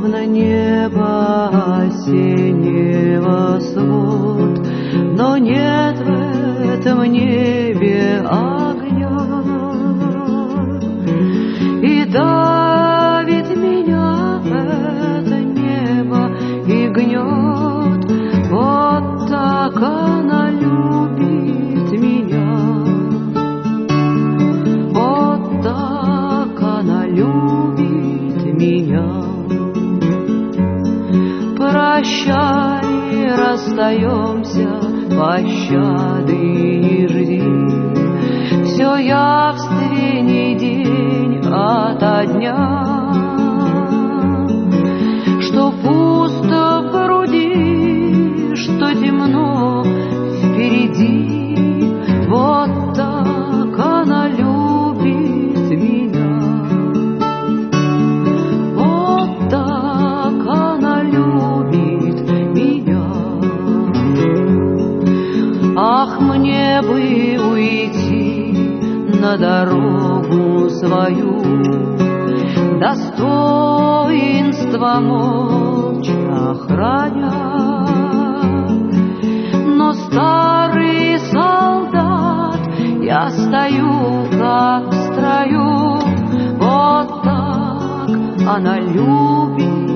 словно небо осеннего свод, но нет в этом небе огня. И давит меня это небо и гнет, вот так она любит меня, вот так она любит меня. Прощай, расстаемся, пощады не жди, все явственней день ото дня, что пусто в груди, что темно впереди, вот так она любит меня, вот так она любит меня. Ах, мне бы уйти на дорогу свою, достоинство молча охраня, но старый солдат, я стою как в строю, вот так она любит